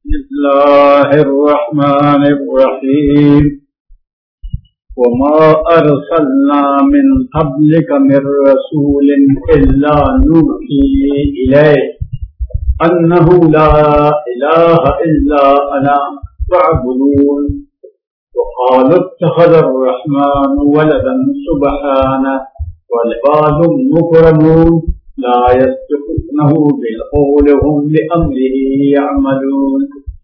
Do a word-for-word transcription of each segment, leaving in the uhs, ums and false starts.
बिस्मिल्लाहिर्रहमानिर्रहीम। वमा अरसलना मिन क़ब्लिक मिर रसूलिन इल्ला नूही इलैहि अन्नहु ला इलाहा इल्ला अना फअब्दून। वक़ालू इत्तख़ज़र-रहमानु वलदन सुब्हानहु वल इबादुल मुकरमून ला यस्बिक़ूनहु बिल-क़ौलि वहुम बिअम्रिही यअमलून।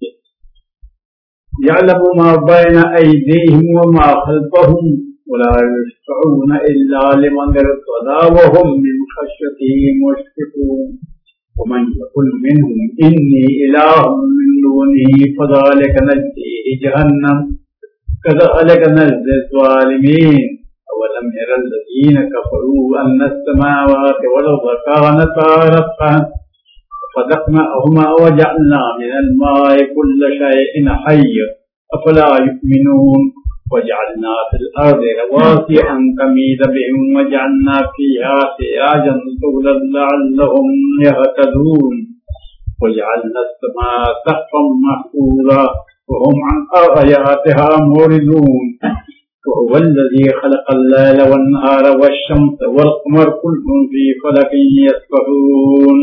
यअलमु मा बैन अयदीहिम व मा ख़ल्फ़हुम वला यशफ़ऊन इल्ला लिमन इर्तज़ा वहुम मिन ख़श्यतिही मुश्फ़िक़ून। वमन यक़ुल मिनहुम इन्नी इलाहुम मिन दूनिही फ़ज़ालिका नजज़ीहि जहन्नम कज़ालिका नजज़ी-ज़-ज़ालिमीन। अवलम यरल्लज़ीना कफ़रू अन्नस-समावाति वल-अर्ज़ कानता रत्क़न फ़फ़तक़नाहुमा वजअलना मिनल माइ कुल्ल शैइन हय्य अफ़ला युमिनून। वजअलना फ़िल अर्ज़ि रवासिय अन तमीद बिहिम वजअलना फ़ीहा सिराजन सुबुलन लअल्लहुम यहतदून। वजअलना अस-समाअ सक़फ़न महफ़ूज़ा वहुम अन आयातिहा मुरिदून। वहुवल्लज़ी ख़लक़ल लैला वन-नहारा वश-शम्स वल-क़मर कुल्लुन फ़ी फ़लकिन यस्बहून।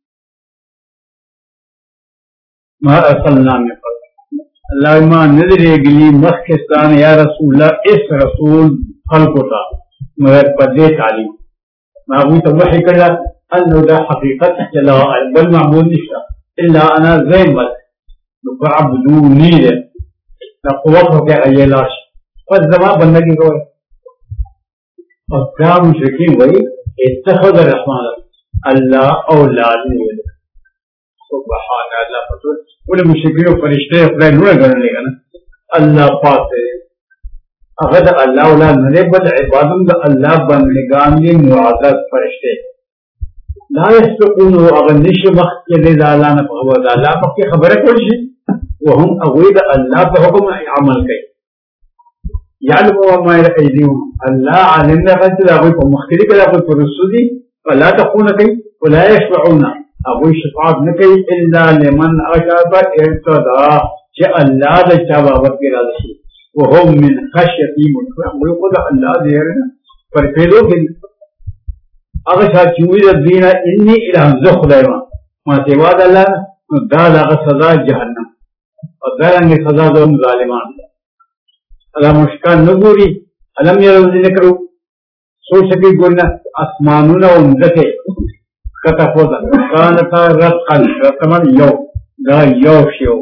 मा अरसलना मिन क़ब्लिक अल्लाह मा नज़रेगली मखिस्तान या रसूला इस रसूल खल्क़ुता मगर पदे तालीम माबू तो वही कला अन्नुदा हकीकत चला बल मामूल निशा इल्ला अना ज़ैन बल फ़अब्दूनी है तक़वा हो गया ये लाश पर जमा बंदगी को और क्या मुशरिकीन वही इत्तख़ज़र-रहमान अल्लाह औलाद नहीं है। सुब्हान अल्लाह पर पूरे मुशरिकीन फरिश्ते अपने नूर करने लगा ना अल्लाह पाक है अगर अल्लाह औलाद नहीं बल इबादत का अल्लाह बंदगान ये मुआज़्ज़ज़ फरिश्ते ला यस्बिक़ून अगर निश वक्त के लिए अल्लाह ने फरमाया अल्लाह पाक की खबर है कोई वो हम अगुइद अल्लाह पे हुक्म अमल करें यालमु मा बैन अयदीहिम अल्लाह आलिम ने कहा कि अगुइद मुख्तलिफ का कोई फरसुदी वला तकून कई वला यशफऊना अबू शफाअत न कई इल्ला लिमन अशाबा इर्तदा जे अल्लाह दे चाबावत के राज़ी वो हम मिन खश्यती मुतक़िन खुद अल्लाह दे ना पर फेलो के अगर साचुई दीना इन्नी इला ज़ुखदैमा मा सेवाद अल्लाह दाल अगर सजा जहन्नम और दारंगे सजा दो ज़ालिमान अल्लाह मुश्कान नगूरी अलम यरज़िन करो सोच सके गुना आसमानुना उनदते कता पोता कानता रत्क़न रत्क़न यो गा यो शियो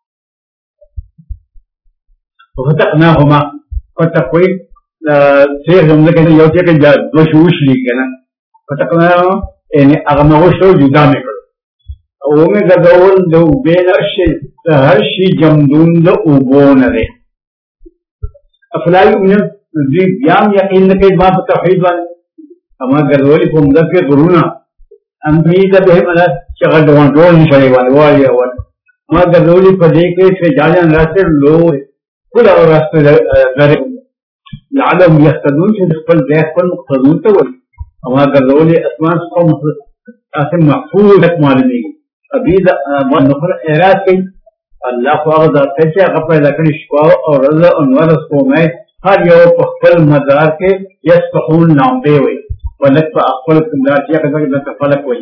फ़फ़तक़नाहुमा फ़तक़वी से हमने कहते यो के दो शूश ली के ना फ़तक़ना यानी अगमवशो जुदा में करो वो में गदौल दो बेनर्श हर शी जमदून दो उबोन रे अफलाई उन्हें दिव्याम यकीन के बाप तौहीद वाले हमारे गदौली को मदद के गुरुना अमीद बेहमला चगल डोन डोन निशाने वाले वो आया वाले हमारे गदौली पर देखे से जालन रास्ते लो कुल और रास्ते दरे लालम यस्तदून से फल देख फल मुख्तदून तो वो हमारे गदौली अस्मान को ऐसे महफूज तक मालूमी अभी वन नफर एराज कई अल्लाह को अगर कैसे अगर लकड़ी शिकाओ और रज़ा अनवर को मैं हर यो पख्तल मदार के यस पखूल नाम दे हुए वलक पर अक्फल कंदाचिया कदर के दस फलक हुई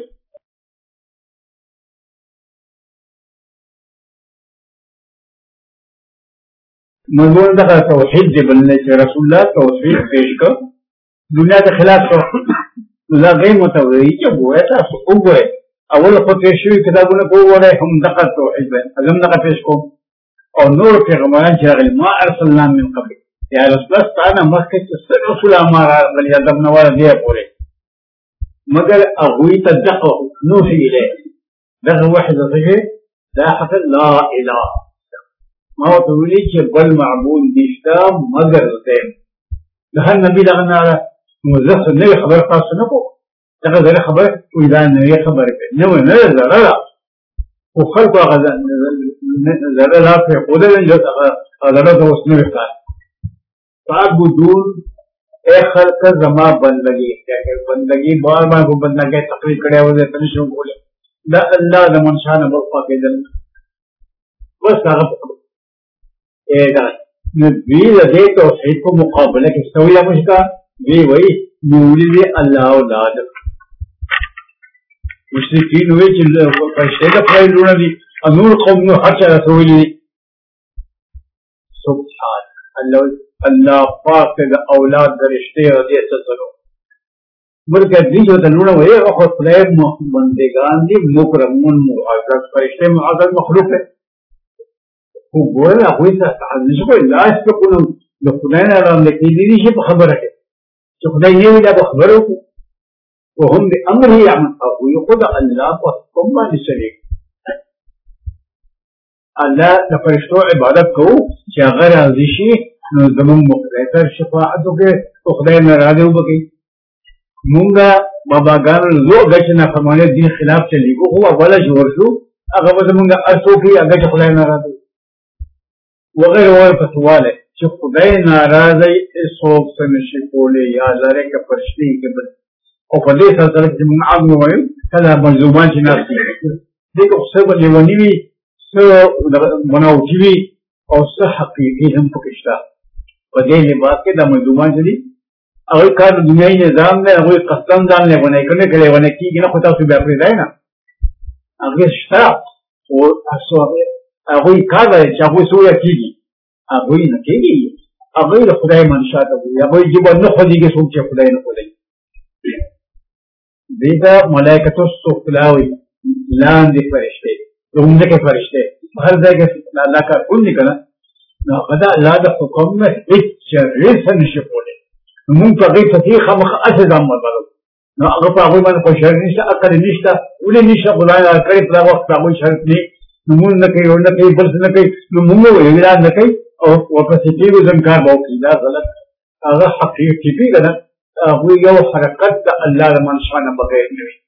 मजबूर तक तौहीद दे बनने से रसूलुल्लाह तौहीद पेश कर दुनिया के खिलाफ तो तुझा गई मतवरी जब हुआ था सुकून हुए अवल ख़ुतेशी किताबों ने को बोले हम दक़त तो इज़ अज़म दक़त पेश को और नूर के गमारान चिराग़ मा अरसलना मिन क़ब्लिक या रसूल ताना मक्के से रसूल हमारा बल यादव नवार दिया पूरे मगर अगुई तदक़ नूही इले दक़ वाहिद से ला हक़ ला इलाह मा तुली के बल माबूद दिशा मगर से हर नबी लगना मुज़फ़ ने खबर पास न को तक जरा खबर कोई जान नहीं खबर पे न वो न जरा वो खल को जरा ला पे खुद ने जो जरा तो उसने कहा ताबुदून ए खल का जमा बंदगी क्या है बंदगी बार बार वो बंदा के तकरीर करे वो तनिशो बोले ला अल्लाह न मनशान बल्क़ा के जन بس هغه اے دا نو دوی د دې توحید په مقابله کې سویا مشکا وی وی نولي الله اولاد مشرکین وی چې فرشته د خپلونه دي انور قوم نو هر چا سویلی سبحان الله الله پاک د اولاد درشته دې څه مرګ دې جو د لونه وي او خدای بندگان دي مکرمون معزز فرشته معزز مخلوق ہے وګوره هغه ته تعلق کوي لا اسکو نو خدای نه راځي کې دې شي په خبره کې چې خدای یې ویلا په خبرو وهم بأمره يعمل او يقول الله وحكم ما لشريك الله د فرشتو عبادت کوو چې هغه راضي شي نو زموږ مقتدر شفاعت وکړي او خدای نه راضي وبکي مونږه باباګانو زو غچ نه فرمانه دین خلاف چلیږو هو ولا جوړ شو هغه به مونږه ارسو کې هغه چې خدای نه راضي وغیر وغیر په سواله چې خدای ناراضي څوک څنګه شي کولای یا لاره کې فرشتي کې او په دې سره چې موږ عام وایو کله منظومان چې ناس دي دغه څه به لیونی وي څه مناوټي وي او څه حقيقي هم پکې شته په دې لباس کې د منظومان چې دي هغه کار د دنیاي نظام نه هغه قسم ځان نه ونه کنه کړي ونه کیږي نه خو تاسو بیا پرې دی نه هغه شته او تاسو هغه کار دی چې هغه سویا کیږي هغه نه کیږي هغه د خدای منشا ته وي هغه جيبه نه خو دې کې څوک چې خدای نه کوي دیتا ملائکتو سفلاوی لاندې فرشته دومره کې فرشته هر ځای کې الله کا کول نه کنا نو غدا الله د حکم نه هیڅ شر نشي کولای مونږ په دې ته خامخ اسه ځم مرلو نو هغه په هغه باندې خو شر نشته عقل نشته ولې نشه خدای کړی په وخت هغه شرط نه نو مونږ نه کوي نه کوي بل نه کوي نو مونږ ویل نه کوي او ورپسې کېږو ځنکار به وکړي دا غلط هغه حقیقي دی کنه هغه یو حرکت د الله د منشا نه بغیر نه وي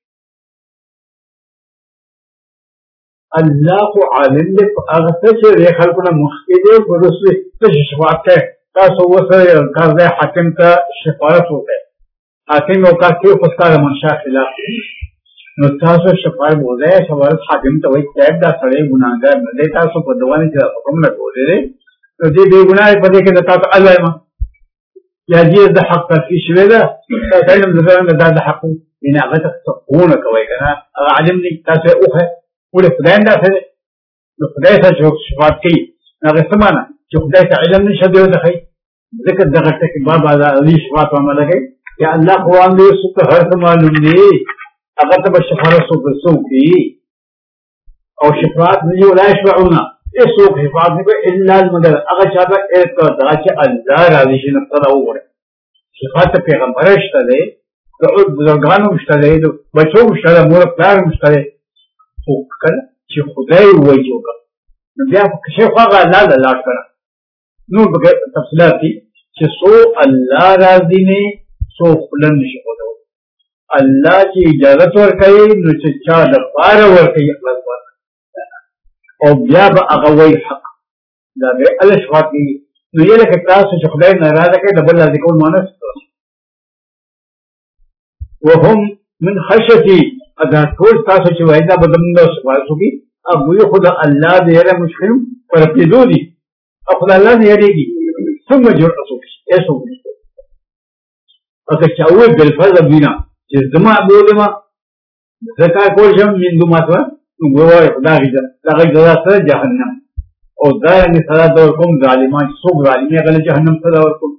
الله خو عالم دی هغه څه چې خلکو نه مخکې دی ورسره څه شفاعت کوي تاسو وسه کار دی حاکم ته شفاعت وکړي حاکم او کار کوي خو ستاسو منشا خلاف نو تاسو شفاعت وکړئ شفاعت حاکم ته وایي چې دا سړی ګناهګار نه دی تاسو په دوانه کې حکم نه کوئ نو دې بې ګناه په دې کې د تاسو الله ما یا دې د حق تفصیل شوی ده تاسو علم د زړه د د حق نه هغه تقونه کوي کنه علم دې تاسو اوخه ولې خدای نه څه نو خدای ته شفاعت کوي هغه سمانه چې خدای ته علم نشه دی ورته ذکر دغه ټکی بابا علی شفاعت عمل کوي یا الله قرآن دې ست هر څه معلوم دی هغه ته شفاعت سوکي او شفاعت نه ولا يشفعون ایسوک حفاظت نه کوي الا المدد هغه چاته اعتقاد دا چې الله راضي شي نقطه دا وګوره صفات پیغمبر شته دی د بزرګانو شته دی د بچو شته دی مور پلار شته دی خو کله چې خدای وایي وکړه نو بیا په شیخ هغه الله د لاټ کړه نو په تفصیلات چې سو الله راضي نه سو خپل نشي کولای الله چې اجازه ورکړي نو چې چا د بار ورکړي خلاص او بیا به هغه وایي حق دا به الله شفاعت کوي نو یې لکه تاسو چې خدای ناراضه کوي د بل راضي کول معنی وهم من خشيتي اذا ټول تاسو چې وایي دا به زموږ سوال کوي ابو یې خدا الله دې له مشکل پر پیدو دي او خدای الله دې یریږي ثم جرأت ایسو اګه چاوي بل فضل بنا چې زما بولما زکات کول شم من دوماتو وای خدای دې دا غږ سره جهنم او دا یې سره د کوم ظالمان څو ظالمي غل جهنم سره ورکوم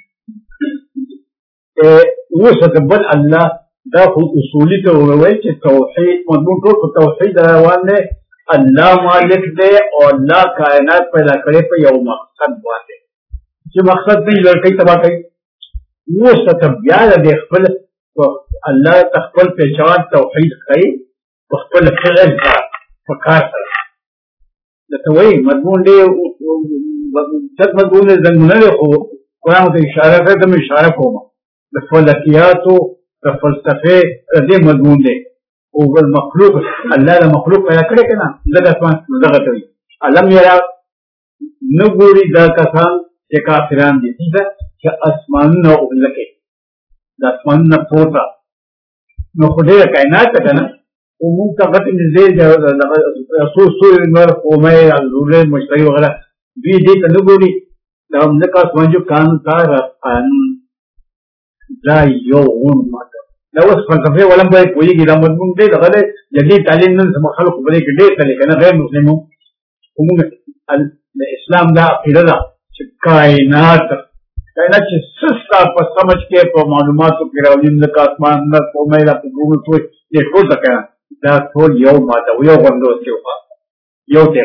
ا وسه بل الله دا خو اصولي ته وایي چې توحید مضمون ټول توحید روان دی الله مالک دی او الله کائنات پیدا کړي په یو مقصد باندې چې مقصد دې لړکې تبا کوي وسه بیا د خپل الله تخپل پہچان توحید کوي خپل فعل په کار سره د توي مضمون دی څه مضمون زمونه له خو قرآن ته اشاره کوي ته اشاره کوم د فلکیات او د فلسفه دې مضمون دی او المخلوق الله د مخلوق پیدا کړی کنه دغه اسمان دغه کوي علم یرا نګوري دا کسان چې کافران دي چې اسمانونه ولکه د اسمانونه پورته نو خدای کائنات کنه ومونږ ته غټې نږدې څو ستوري نور قومۍ الزولې مشتري وغیره دوی دې ته نه ګوري دا همدغه اسمان جو قانون کار قانون دا یو غون ماته دا اوس فلسفې ولم باید پوهېږي دا مضمون دی دغه دی جدید تعلیم نن زموږ خلکو په دې کې ډېر تللی که نه غیر مسلمو خو مونږ د اسلام دا عقیده ده چې کائنات کائنات چې څه ستا په سمجھ کې په معلوماتو کې راولي لکه اسمان نه قومۍ دا په ګوګل ټول دې ټول ته که دا ټول یو ماته یو غوندوس کې وخوا یو دی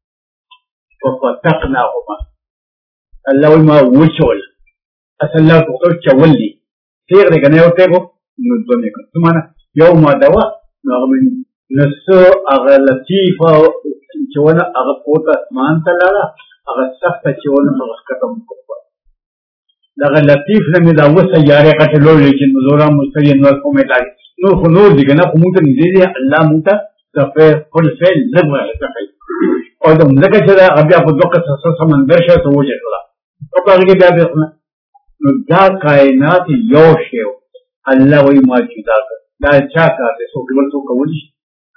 ففتقناهما الله وایي ما وچول اصل الله پوښتل چول دي تیغ دی که نه یو تیغ نو دوه مې کړ څه معنی یو ماده وه نو هغه مې نو څه هغه لطیفه چې ونه هغه پورته اسمان ته لاړه هغه سخته چې ونه هغه ښکته مو کړه دغه لطیف نه مې دا اوه سیارې غټې لوړې چې زورا مستري نور کومې لارې نور خو نور دي که نه خو مونږ ته نږدې دي الله مونږ ته خپل فعل لږ ورته کوي او د مځکه چې ده هغه بیا په دوه قصصه سمندر شوه څه وجه کړه او په هغې کې بیا بیا نو دا کائنات یو شی و الله وایي ما جدا کړ دا چا کار دی څوک بل څوک کولی شي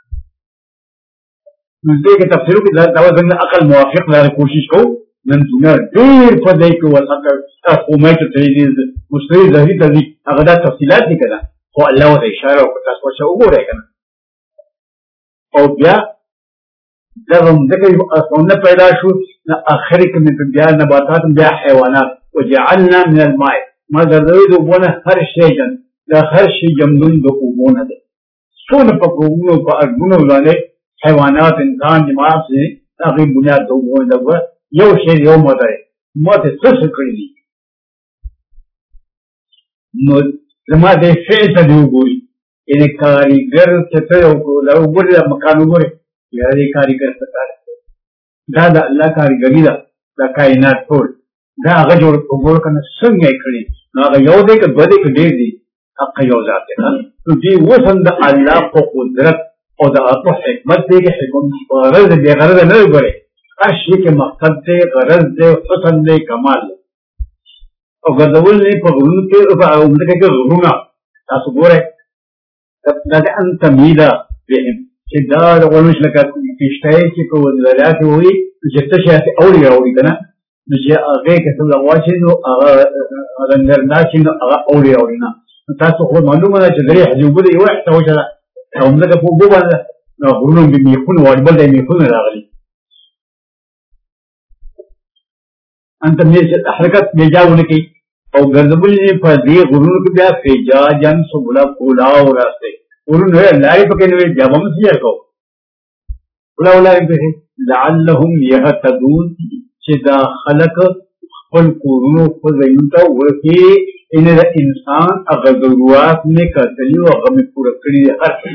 نو دې کې تفسیر وکړي دا زموږ عقل موافق لاره کوشش کوو نن دنیا ډېر په دې کې وسعت قومۍ ته تللي دي مشتري ظهري ته ځي هغه دا تفصیلات دي که نه خو الله ورته اشاره وکړه تاسو ورشه وګورئ که نه او بیا دغه مځکه اسمانونه پیدا شو نو اخر کې مې بیا نباتات بیا حیوانات وجعلنا من الماء ما ګرځوي د اوبو نه هر شی جن دا هر شی جمدون د اوبو نه دی څونه په اوبونو په ارګونو باندې حیوانات انسان جماعت چې هغې بنیاد د اوبو نه یو شی یو ماده دی ما ته څه څه کړي دي نو زما دې فعل ته دې وګوري یعنې کاریګر چې ته یو وګورې دا مکان وګورې یا دې کاریګر څه کار کوي دا د الله کاریګري ده دا کائنات ټول دا هغه جوړ وګوره که نه څنګه یې کړي نو هغه یو دی که دوه دی که ډېر دي هغه یو ذات دی نو دې اوس هم د الله په قدرت او د هغه په حکمت دی کې حکمت غرض دی بې غرضه نه وګورئ هر شي کې مقصد دی غرض دی حسن دی کمال دی او ګرځول نه په غرونو کې په مځکه کې غرونه تاسو ګورئ دا د ان تمهیده بهم چې دا د غرونو لکه کښتۍ چې په دریا کې وي چې څه شی هسې اوري راوړي که نه نو چې هغې کې څه واچوي نو هغه رنګرناک شي نو هغه اوري راوړي نه نو تاسو خو معلومه ده چې درې حجوبه د یوه حته وچه ده او مځکه په اوبو باندې نو غرونو کې میخونه واړي بل ځای میخونه راغلي انت مې حرکت بېجا ونه کوي او ګرځول یې په دې غرونو کې بیا فجاجا سبلا کولاو راسته غرونو لارې پکې نه وي بیا به هم سیر کوو کولاو لارې پکې لعلهم یهتدون چې دا خلک خپل کورونو خپل ځایونو ته ورسي یعنې د انسان هغه ضرورات مې کتلي او هغه مې پوره کړي دي هر څه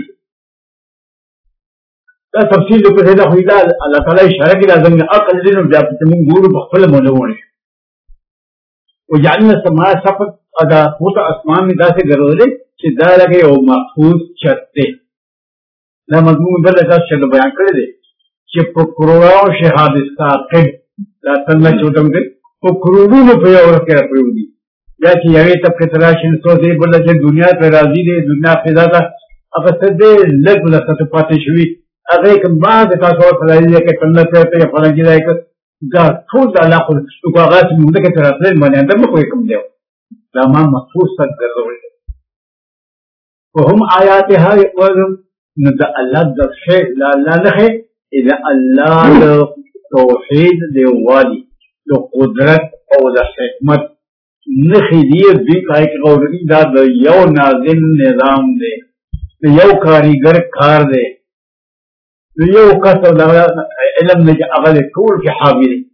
دا تفصیل د پرې دا خو دا الله تعالی اشاره کړي دا زموږ عقل دی نو بیا پکې موږ ګورو په خپله مونږ وجعلنا السماء سقفا دا پورته اسمان مې داسې ګرځولی چې دا لکه یو محفوظ چت دی دا مضمون بل تاسو چې بیان کړی دی چې په کروڑاو شهاد ثاقب دا څنګه چې ورته موږ په کروڑونو په یو ورځ کې راپرېوځي بیا چې یوې طبقې ته راشي نو سوچ دی بله چې دنیا پرې راځي دی دنیا فضا ته هغه څه دی لږ لسته پاتې شوي هغې که بعض تاسو ورته راځي دی که ټنډه پرته یا فلانکي ځای که دا ټول د الله خو نو هغه چې مځکې ته راتلل باندې اندر نه پوهې کوم دی دا ما محفوظ تک ګرځولی دی وهم آیاتها یقولون نو د الله د ښې د الله نښې د الله د توحید د یووالي د قدرت او د حکمت نښې دي دوی په هغې کې غوړوي دا د یو ناظم نظام دی د you کاریګر car the the you کس او د علم نه چې هغه دی ټول کې حاوي دی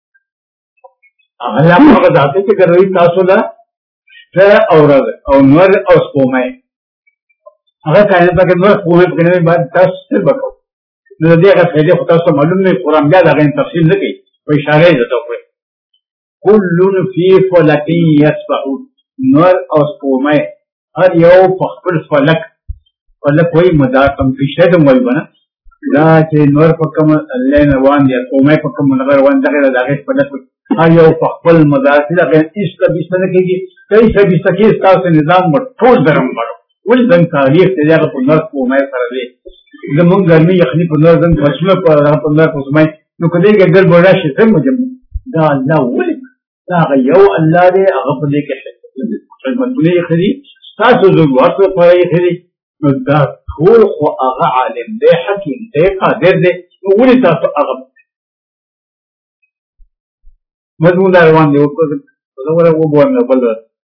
الله هغه ذات دی چې ګرځوي تاسو له شپه او ورځ او نور او سپومۍ هغه کائنات پکې نور سپومۍ پکې نه وي باید تاسو څه به کوو نو د دې هغه فایدې خو تاسو ته معلوم نه وي قرآن بیا د هغې تفصیل نه کوي په اشاره یې درته وکړئ کل فی فلک یسبحون نور او سپومۍ هر یو په خپل فلک فلک وایي مدار کم کښتۍ ته هم وایي به نه دا چې نور په کوم لین روان دي سپومۍ په کوم لغه روان دغه د هغې فلک هر یو په خپل مدار چې د هغې ایسته بیسته نه کېږي که ایسته بیسته کېږي ستاسو نظام به ټول درم بړو ولې زنګ تاریخ دی هغه په نرخ په عمر سره دی زمونږ ګرمي یخني په نرخ زنګ فصلونه په هغه په نرخ اوسمای نو که دې کې ګډوډ راشي څنګه جمع دا الله ولې دا هغه یو الله دی هغه په دې کې خدمتونه یې ښه دي ستاسو ضرورت لپاره یې ښه دي نو دا ټول خو هغه عالم دی حکیم دی قادر دی نو ولې تاسو هغه مضمون دا روان دی زه وګورم بل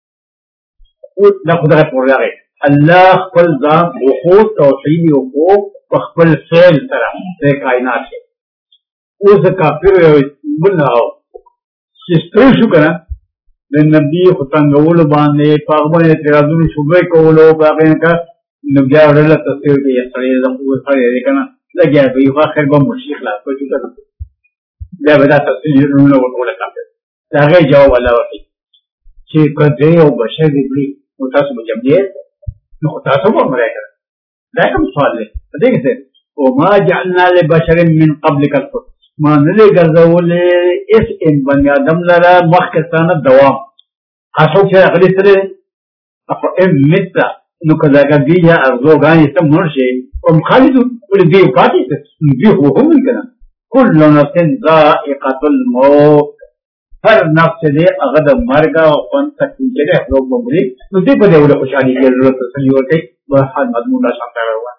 دا خدای پورې راغی الله خپل ځان وقوف توحید وقوف په خپل فعل سره د کائنات کې اوس کافر بل نه او چې ستړي شو کنه د نبی ختنګولو باندې په هغه باندې اعتراضونه شوبې کولو باغې نه نو بیا ورله تصویر کې یې سړی د خو سړی دی کنه لګیا به یو اخر به مشیخ لا کوي کنه بیا به دا تصویر نو ورته کافر دا غي جواب الله ورکړي چې کله یو بشر دی نو تاسو به جمعیه نو تاسو به مرګ دا کوم سوال دی دې کې او ما جعلنا لبشر من قبلك الخلد ما نه ګرځولې اس ان بني ادم لرا مخکستانه دوام تاسو چې هغه سره اپ ام مت نو کله کې یا ارزوګان سم مرشي او خالد ول دې پاتې دې هو هم کنه كل نفس ذائقه الموت هر نفس دې هغه د مرګ او فن تکلیف دې خپل وګوري نو دې په دې ول خوشالي کې ضرورت تسلی ورته په حال مضمون را شامل راوړل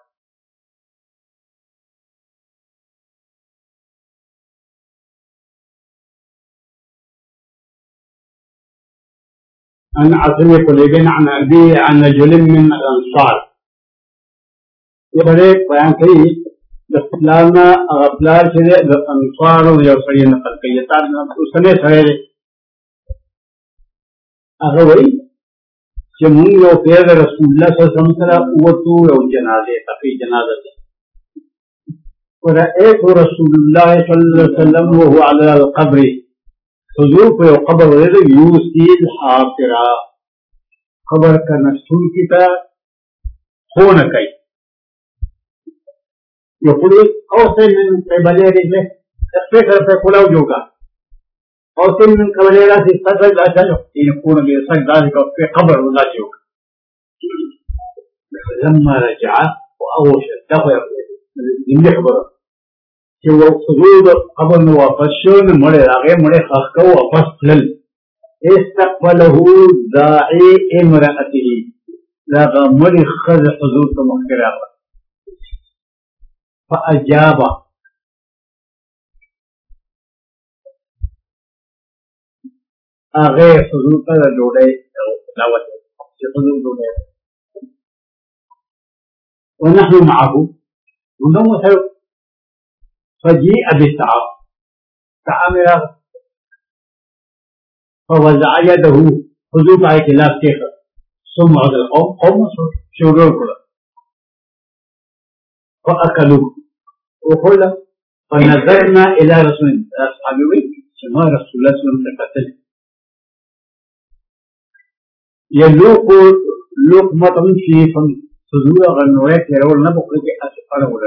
عن عاصم قليبي عن أبي عن رجل من الأنصار يبدأ بيان كي دخلنا أغفلار شدة الأنصار ويوصلين نقل كي يتعرض وسنة سهل أغوي جمعون لو فيض رسول الله صلى الله عليه وسلم قوتو لو جنازة تقي جنازة ورأيت رسول الله صلى الله عليه وسلم وهو على القبر حضور کو یو قبر ولید یوسیل حافرا خبر کا نسول کی تا خون کئی یقول اوسن من قبلی رجلے اسپیکر پہ کلاو جوگا اوسن من قبلی رجلے صدر لا جلو یقول بی صدر ذلك في قبر ولا جوگا لما رجع واوش دخل من خبر چې وصول قبر نو واپس شو نو مړ راغی مړ خاص کو واپس تلل استقبله داعي امراته دا مړ خز حضور ته مخکره فاجاب هغه حضور ته ډوډۍ دعوت چې حضور ډوډۍ ونحن معه ونحن سره فجيء بالطعام طعام فوزع يده حضور على خلاف كيف ثم هذا القوم قوم شوروا كله فأكلوا وقل فنظرنا إلى رسول الله أصحابي سمع رسول الله صلى الله عليه وسلم يلوق لقمة في فم حضور غنوات يرول نبقى لك أسفل ولا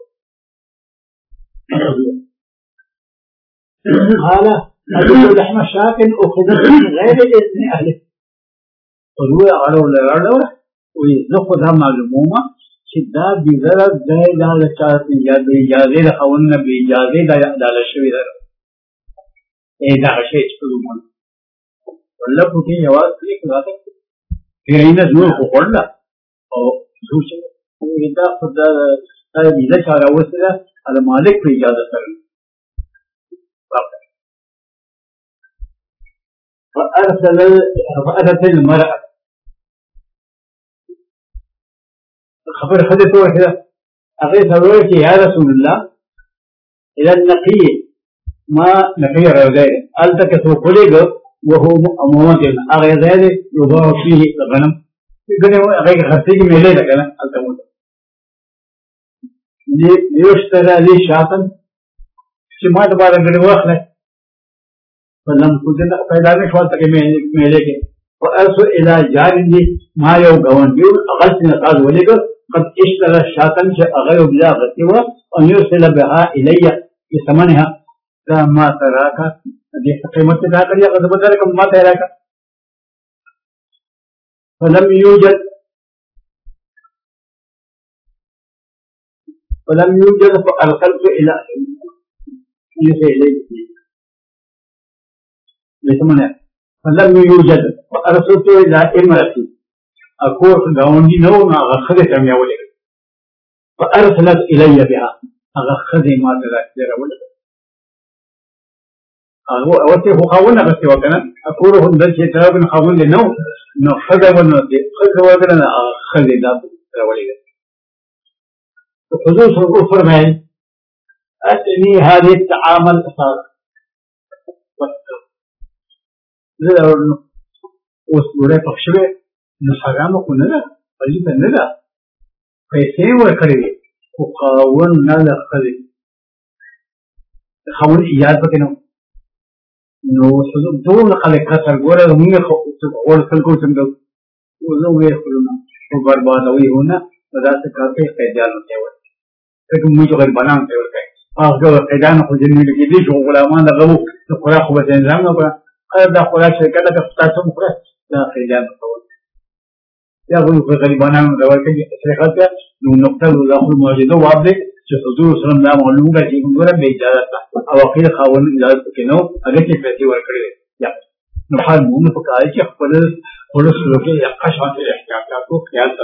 قال أجل لحم شاة أخذت من غير إذن أهله فهو أغلو لغلو ويزخذها معلومة شدا بذرة زائد على شاة بإجازة لخونا بإجازة على الشوي ذرة إيه دا غشي اشتدومون والله بكين يواز كليك ذاتك غيرين زور فقرنا أو زور شكرا وإذا خدا إذا شارع وسلا على مالك في إجازة سرنا فأرسل فأتت المرأة خبر خدته كذا أغيث رويك يا رسول الله إلى النقي ما نقي رجال ألتك سوقليك وهو موجود أغيث هذا يضاع فيه الغنم يقول أغيث خرسيك ميلي لك أنا ألتموت ليشترى لي شاطا شما تبارك الوخلة فلم كنت پیدا نه شو تک میلے کې وارسل الى جارني ما یو غوندیو اغلت نقاز ولګ قد اشترى شاطن چې اغه بلا غتوا ان يرسل بها الي بثمنها كما تراك دې قیمت دا کړی هغه بدل کوم ما ته راکا فلم يوجد فلم يوجد فأرسلت إلى فلم يوجد فأرسلت إلى امرأتي أكون غاوندي نو أخذ كم يا ولد فأرسلت إلي بها أخذ ما تذكر ولد هو أوتي هو خاونا بس وكنا أقول هم ذلك ترى من خاون لنو نخذ ونودي خذ وكنا أخذ ذات ولد فحضور سرور فرمائي أتني هذه التعامل أساس لذا وسورة بخشبه نحرام كنا فجد نلا فيسين وكريه وقاون نلا خذ خاون إياد بكنو نو حضور دون خلق كسر غورا ومين خور خلقو سندو وزو يخلونا وبرباد وي هنا وذات كافي قيدان تيوت لكن ميجو غير بنام تيوت كاي أخذ قيدان خذين من الجديد وغلامان دغلو تقرأ خبز إنسان وبرا هذا قرأ شركة ده كفتاته مقرأ لا قيدان تقول يا أقول في غريبانان دواء كذي شركة نو نقطة ولا أقول موجودة وابد شخصو سلام لا معلوم ده شيء مقرأ بيجارة أو أكيد خاون إجازة كنو أجل شيء فيتي وركريه يا نحال مون فكاي شيء خبر خلص لوكي يقاش عن الاحتياطات خيال